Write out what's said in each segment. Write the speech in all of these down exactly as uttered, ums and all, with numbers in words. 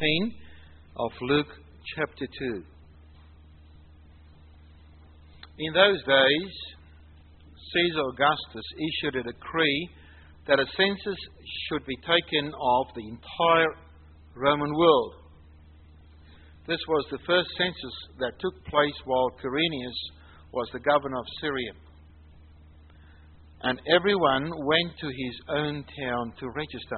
eighteen of Luke chapter two. In those days, Caesar Augustus issued a decree that a census should be taken of the entire Roman world. This was the first census that took place while Quirinius was the governor of Syria. And everyone went to his own town to register.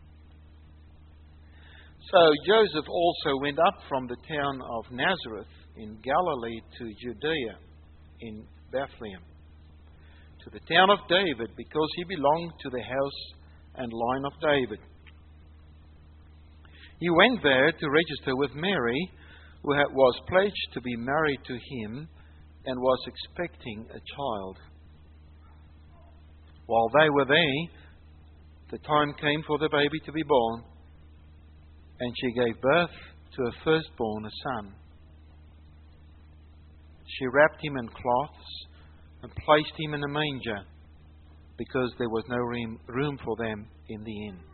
So Joseph also went up from the town of Nazareth in Galilee to Judea in Bethlehem, to the town of David, because he belonged to the house and line of David. He went there to register with Mary, who was pledged to be married to him and was expecting a child. While they were there, the time came for the baby to be born, and she gave birth to her firstborn, a son. She wrapped him in cloths and placed him in a manger, because there was no room for them in the inn.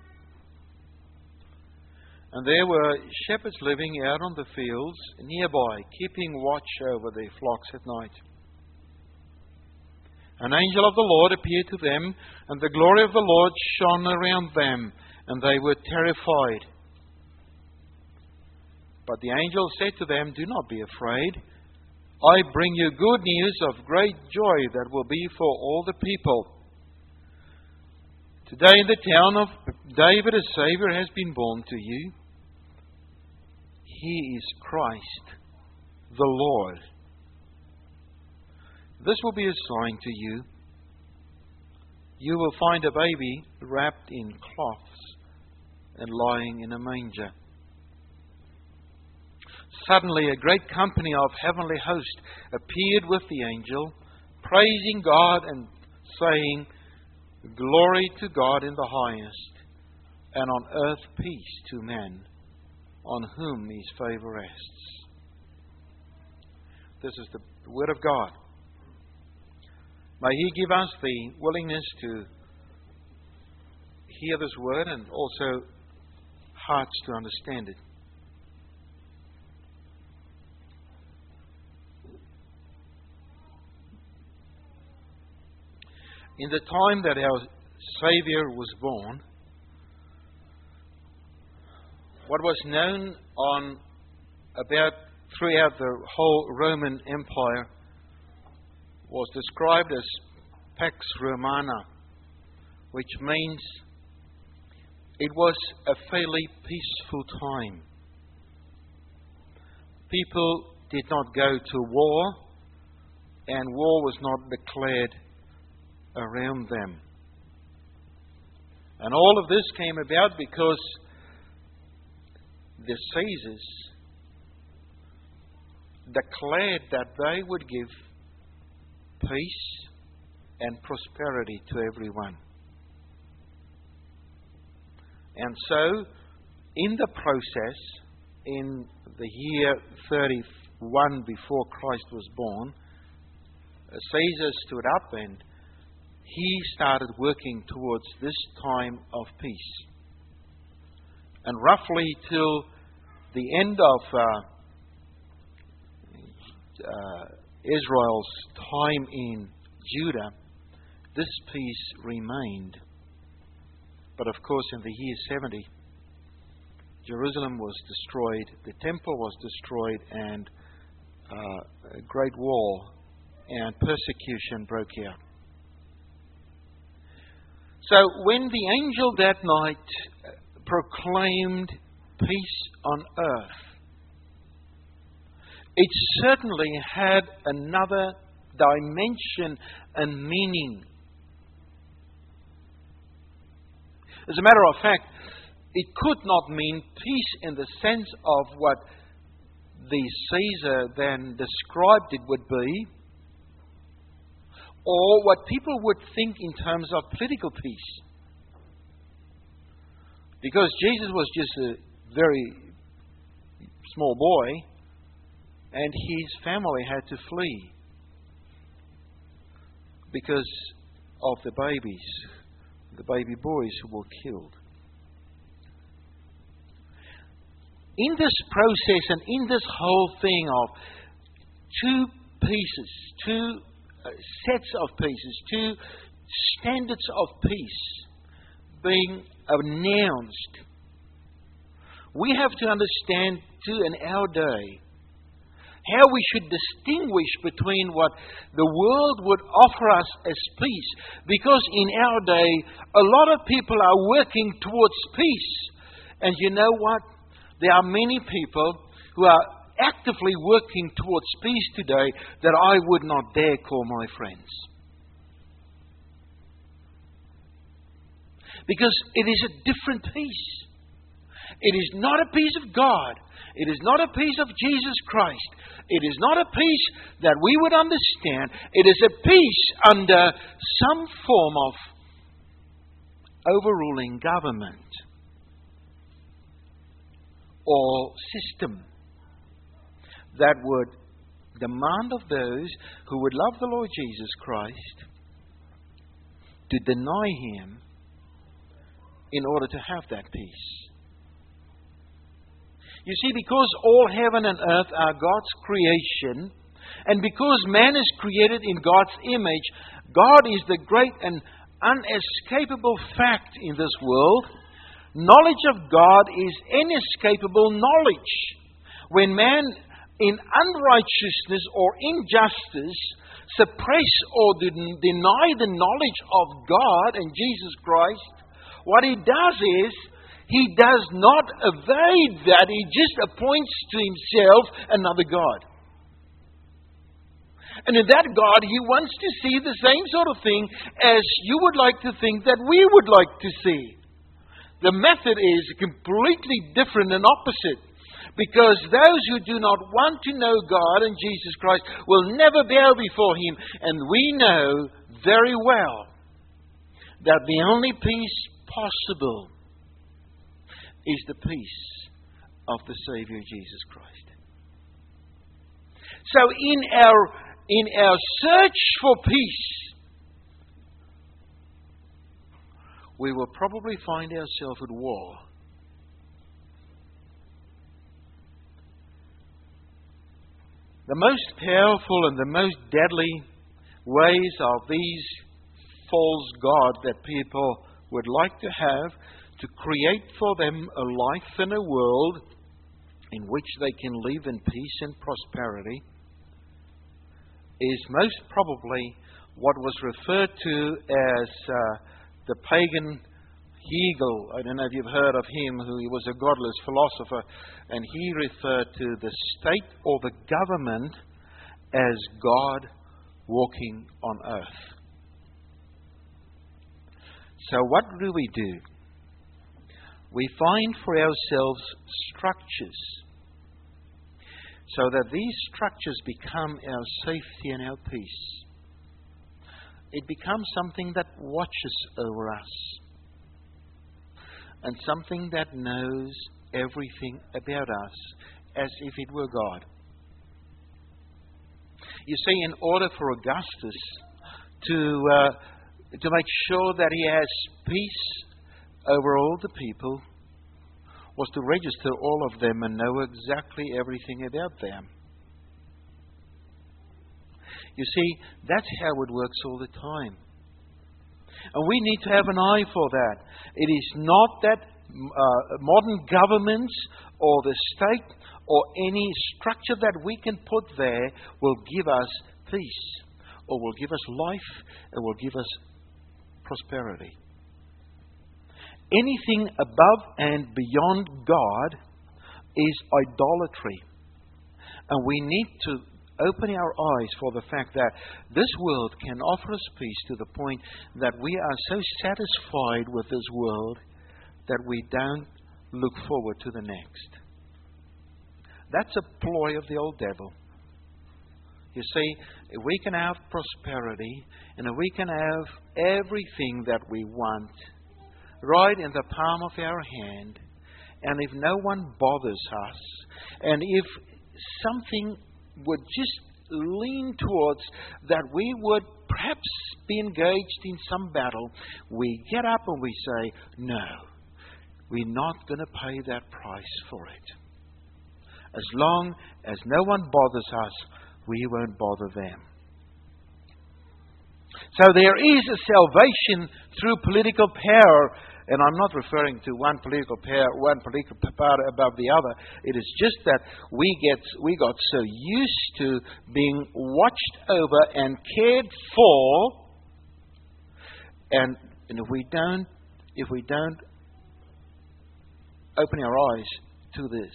And there were shepherds living out on the fields nearby, keeping watch over their flocks at night. An angel of the Lord appeared to them, and the glory of the Lord shone around them, and they were terrified. But the angel said to them, "Do not be afraid. I bring you good news of great joy that will be for all the people. Today in the town of David a Saviour has been born to you. He is Christ, the Lord. This will be a sign to you. You will find a baby wrapped in cloths and lying in a manger." Suddenly a great company of heavenly hosts appeared with the angel, praising God and saying, "Glory to God in the highest, and on earth peace to men, on whom His favour rests." This is the word of God. May He give us the willingness to hear this word and also hearts to understand it. In the time that our Saviour was born, what was known on about throughout the whole Roman Empire was described as Pax Romana, which means it was a fairly peaceful time. People did not go to war, and war was not declared around them. And all of this came about because the Caesars declared that they would give peace and prosperity to everyone. And so, in the process, in the year thirty-one before Christ was born, Caesar stood up and he started working towards this time of peace. And roughly till the end of uh, uh, Israel's time in Judah, this peace remained. But of course, in the year seventy, Jerusalem was destroyed, the temple was destroyed, and uh, a great war and persecution broke out. So when the angel that night proclaimed peace on earth, it certainly had another dimension and meaning. As a matter of fact, it could not mean peace in the sense of what the Caesar then described it would be, or what people would think in terms of political peace. Because Jesus was just a very small boy, and his family had to flee because of the babies, the baby boys who were killed. in this process and in this whole thing of two pieces, two uh, sets of pieces, two standards of peace being announced, we have to understand too in our day how we should distinguish between what the world would offer us as peace. Because in our day, a lot of people are working towards peace. And you know what? There are many people who are actively working towards peace today that I would not dare call my friends. Because it is a different peace. It is not a peace of God. It is not a peace of Jesus Christ. It is not a peace that we would understand. It is a peace under some form of overruling government or system that would demand of those who would love the Lord Jesus Christ to deny Him in order to have that peace. You see, because all heaven and earth are God's creation, and because man is created in God's image, God is the great and unescapable fact in this world. Knowledge of God is inescapable knowledge. When man in unrighteousness or injustice suppress or deny the knowledge of God and Jesus Christ, what he does is, he does not evade that. He just appoints to himself another God. And in that God, he wants to see the same sort of thing as you would like to think that we would like to see. The method is completely different and opposite. Because those who do not want to know God and Jesus Christ will never bow before Him. And we know very well that the only peace possible is the peace of the Savior Jesus Christ. So in our in our search for peace, we will probably find ourselves at war. The most powerful and the most deadly ways of these false gods that people would like to have to create for them a life and a world in which they can live in peace and prosperity is most probably what was referred to as uh, the pagan Hegel. I don't know if you've heard of him, who he was a godless philosopher, and he referred to the state or the government as God walking on earth. So what do we do? We find for ourselves structures so that these structures become our safety and our peace. It becomes something that watches over us and something that knows everything about us as if it were God. You see, in order for Augustus to uh, to make sure that he has peace over all the people, was to register all of them and know exactly everything about them. You see, that's how it works all the time. And we need to have an eye for that. It is not that uh, modern governments or the state or any structure that we can put there will give us peace, or will give us life, or will give us prosperity. Anything above and beyond God is idolatry. And we need to open our eyes for the fact that this world can offer us peace to the point that we are so satisfied with this world that we don't look forward to the next. That's a ploy of the old devil. You see, if we can have prosperity and if we can have everything that we want right in the palm of our hand, and if no one bothers us, and if something would just lean towards that we would perhaps be engaged in some battle, we get up and we say, no, we're not going to pay that price for it. As long as no one bothers us, we won't bother them. So there is a salvation through political power. And I'm not referring to one political power, one political power above the other. It is just that we get we got so used to being watched over and cared for, and, and if we don't if we don't open our eyes to this,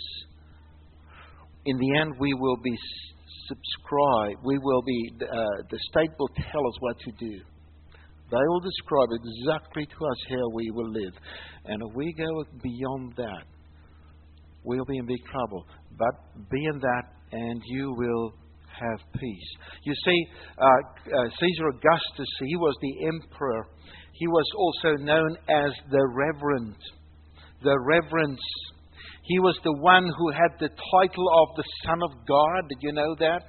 in the end we will be subscribed. We will be uh, the state will tell us what to do. They will describe exactly to us how we will live. And if we go beyond that, we'll be in big trouble. But be in that and you will have peace. You see, uh, uh, Caesar Augustus, he was the emperor. He was also known as the Reverend. The Reverence. He was the one who had the title of the Son of God. Did you know that?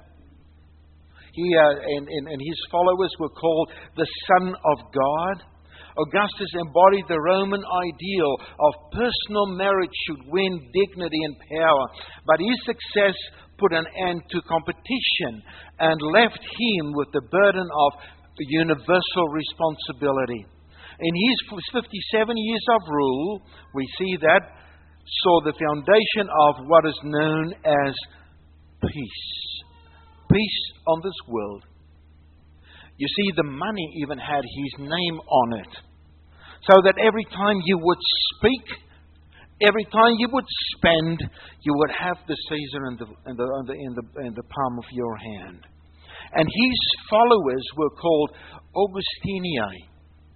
He uh, and, and, and his followers were called the Son of God. Augustus embodied the Roman ideal of personal merit should win dignity and power. But his success put an end to competition and left him with the burden of universal responsibility. In his fifty-seven years of rule, we see that saw the foundation of what is known as peace. Peace on this world. You see, the money even had his name on it. So that every time you would speak, every time you would spend, you would have the Caesar in the, in the, in the, in the, in the palm of your hand. And his followers were called Augustini.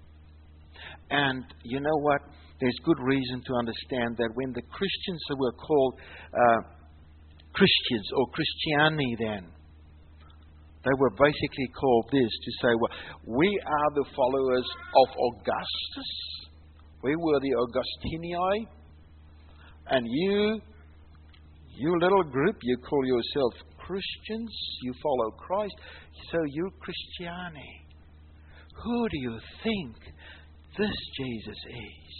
And you know what? There's good reason to understand that when the Christians were called uh, Christians or Christiani then, they were basically called this to say, well, we are the followers of Augustus. We were the Augustini. And you, you little group, you call yourself Christians. You follow Christ. So you're Christiani. Who do you think this Jesus is?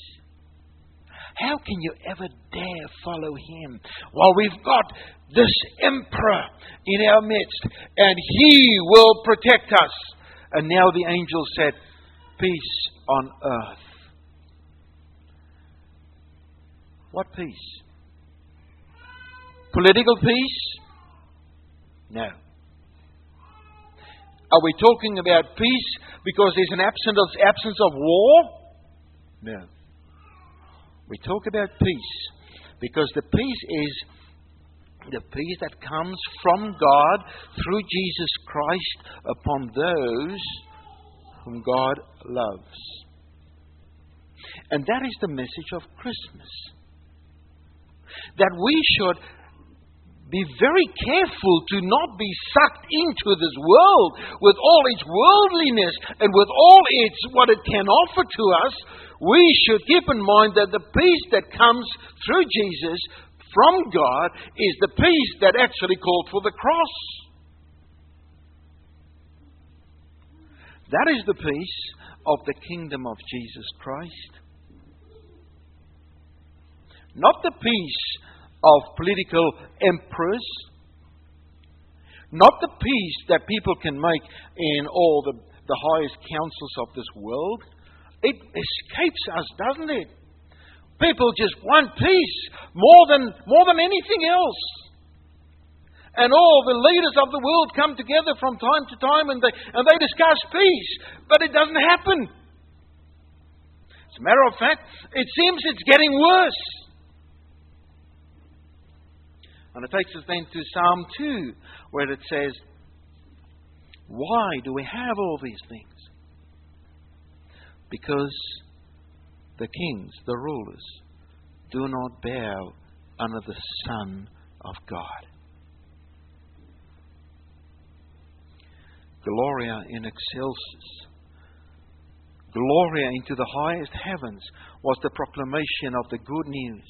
How can you ever dare follow him? Well, we've got this emperor in our midst, and he will protect us. And now the angel said, peace on earth. What peace? Political peace? No. Are we talking about peace because there's an absence of, absence of war? No. We talk about peace because the peace is the peace that comes from God through Jesus Christ upon those whom God loves. And that is the message of Christmas. That we should be very careful to not be sucked into this world with all its worldliness and with all its what it can offer to us. We should keep in mind that the peace that comes through Jesus from God is the peace that actually called for the cross. That is the peace of the kingdom of Jesus Christ. Not the peace of political emperors. Not the peace that people can make in all the, the highest councils of this world. It escapes us, doesn't it? People just want peace more than more than anything else. And all the leaders of the world come together from time to time and they and they discuss peace. But it doesn't happen. As a matter of fact, it seems it's getting worse. And it takes us then to Psalm two, where it says, why do we have all these things? Because the kings, the rulers, do not bow under the Son of God. Gloria in excelsis. Gloria into the highest heavens was the proclamation of the good news.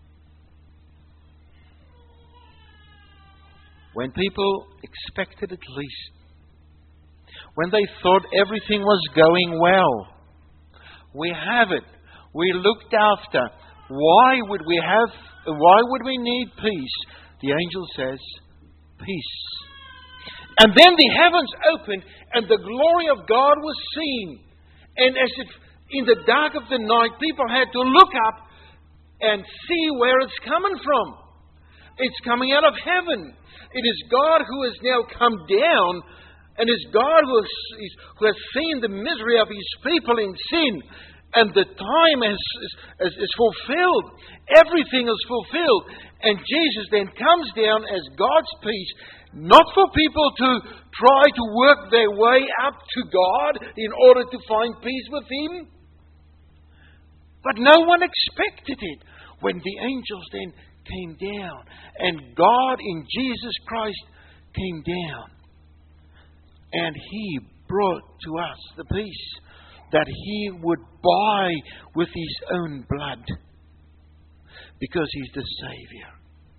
When people expected it least, when they thought everything was going well, we have it. We looked after. Why would we have? Why would we need peace? the angel says, peace. And then the heavens opened and the glory of God was seen. And as if in the dark of the night, people had to look up and see where it's coming from. It's coming out of heaven. It is God who has now come down, and it's God who has, who has seen the misery of His people in sin. And the time is, is, is fulfilled. Everything is fulfilled. And Jesus then comes down as God's peace, not for people to try to work their way up to God in order to find peace with Him. But no one expected it when the angels then came down. And God in Jesus Christ came down. And He brought to us the peace that He would buy with His own blood. Because He's the Savior.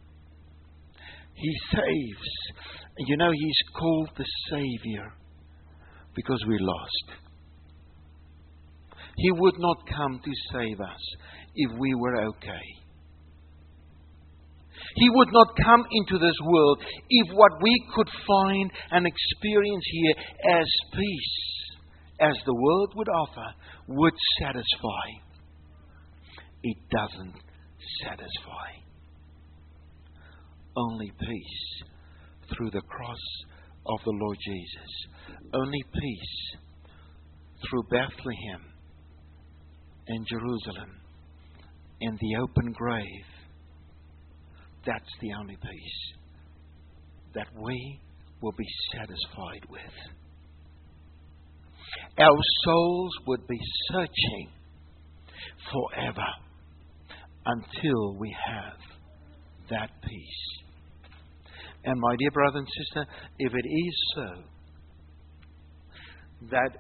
He saves. You know, He's called the Savior because we lost. He would not come to save us if we were okay. He would not come into this world if what we could find and experience here as peace, as the world would offer, would satisfy. It doesn't satisfy. Only peace through the cross of the Lord Jesus. Only peace through Bethlehem and Jerusalem and the open grave. That's the only peace that we will be satisfied with. Our souls would be searching forever until we have that peace. And my dear brother and sister, if it is so that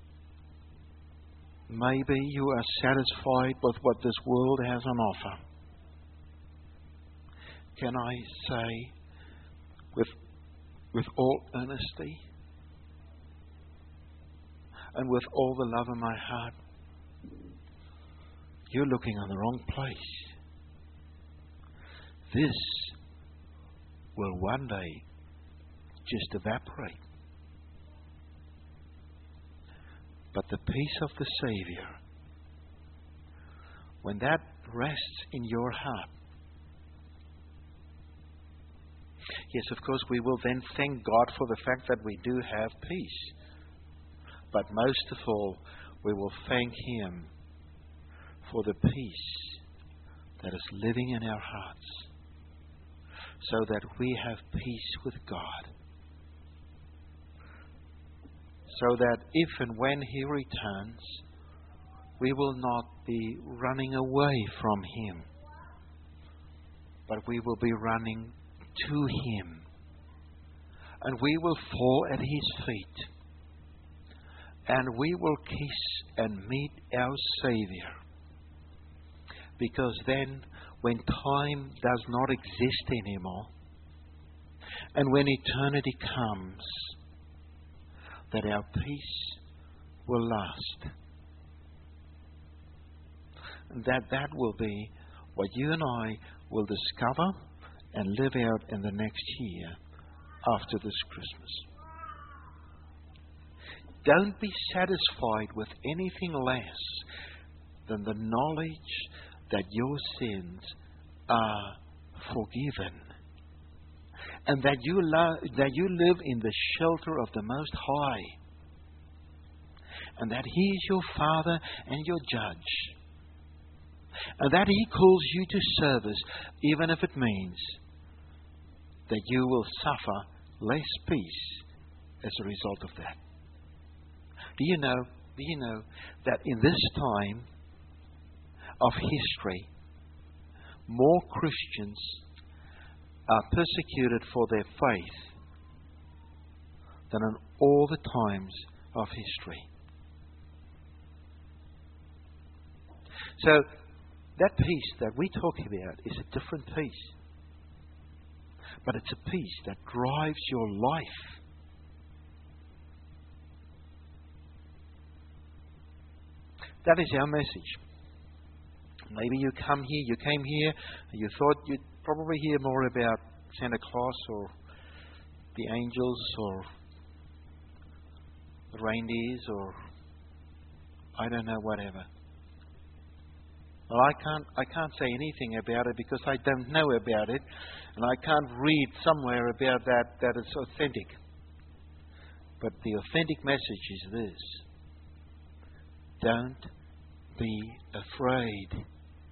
maybe you are satisfied with what this world has on offer, can I say with, with all earnesty and with all the love in my heart, you're looking on the wrong place. This will one day just evaporate. But the peace of the Savior, when that rests in your heart, yes, of course, we will then thank God for the fact that we do have peace. But most of all, we will thank Him for the peace that is living in our hearts, so that we have peace with God. So that if and when He returns, we will not be running away from Him, but we will be running to Him. And we will fall at His feet. And we will kiss and meet our Savior. Because then, when time does not exist anymore, and when eternity comes, that our peace will last. And that that will be what you and I will discover and live out in the next year after this Christmas. Don't be satisfied with anything less than the knowledge that your sins are forgiven, and that you lo- that you live in the shelter of the Most High, and that He is your Father and your Judge, and that He calls you to service, even if it means that you will suffer less peace as a result of that. Do you know? Do you know that in this time of history, more Christians are persecuted for their faith than in all the times of history? So, that peace that we talk about is a different peace. But it's a peace that drives your life. That is our message. Maybe you come here, you came here, and you thought you'd probably hear more about Santa Claus or the angels or the reindeers or I don't know, whatever. Well, I can't, I can't say anything about it because I don't know about it, and I can't read somewhere about that that it's authentic. But the authentic message is this: don't be afraid.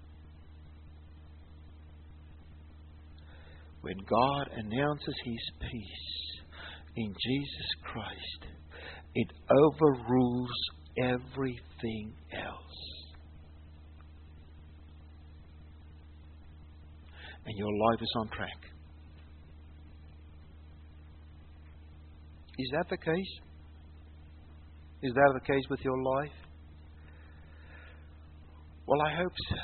When God announces His peace in Jesus Christ, it overrules everything else. And your life is on track. Is that the case? Is that the case with your life? Well, I hope so.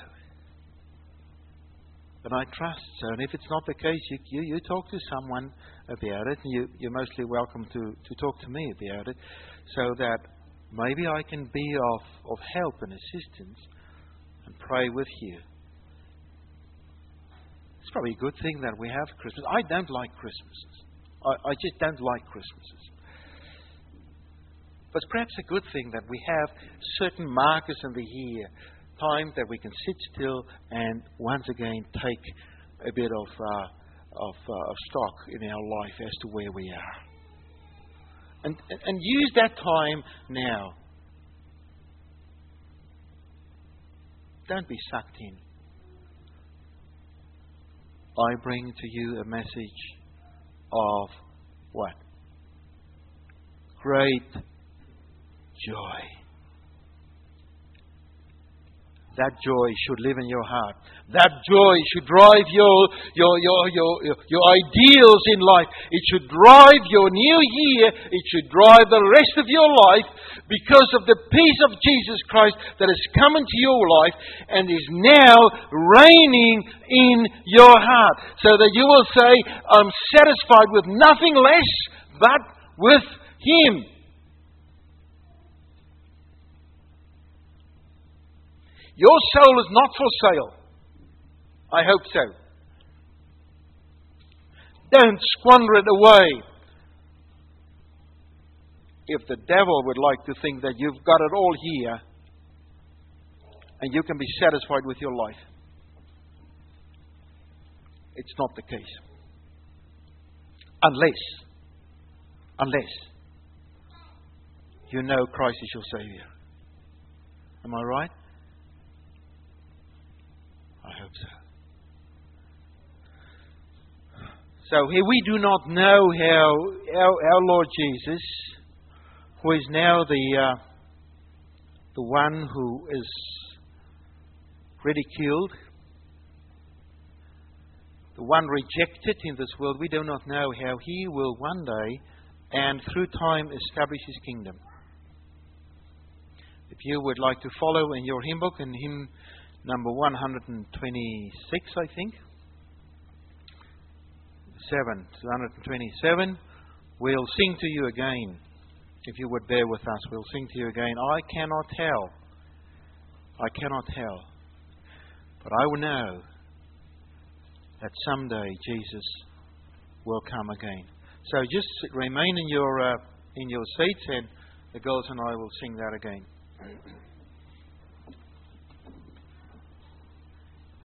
And I trust so. And if it's not the case, you, you, you talk to someone about it. And you, you're mostly welcome to, to talk to me about it, so that maybe I can be of, of help and assistance and pray with you. It's probably a good thing that we have Christmas. I don't like Christmases. I, I just don't like Christmases. But it's perhaps a good thing that we have certain markers in the year, time that we can sit still and once again take a bit of, uh, of, uh, of stock in our life as to where we are. And, and, and use that time now. Don't be sucked in. I bring to you a message of what? Great joy. That joy should live in your heart. That joy should drive your, your, your, your, your, your ideals in life. It should drive your new year. It should drive the rest of your life because of the peace of Jesus Christ that has come into your life and is now reigning in your heart. So that you will say, I'm satisfied with nothing less but with Him. Your soul is not for sale. I hope so. Don't squander it away. If the devil would like to think that you've got it all here and you can be satisfied with your life, it's not the case. Unless, unless you know Christ is your Savior. Am I right? I hope so. So here we do not know how our, our Lord Jesus, who is now the uh, the one who is ridiculed, the one rejected in this world, we do not know how He will one day and through time establish His kingdom. If you would like to follow in your hymn book, in hymn number one hundred twenty-six, I think. seven, one hundred twenty-seven. We'll sing to you again. If you would bear with us, we'll sing to you again. I cannot tell. I cannot tell. But I will know that someday Jesus will come again. So just remain in your uh, in your seats, and the girls and I will sing that again.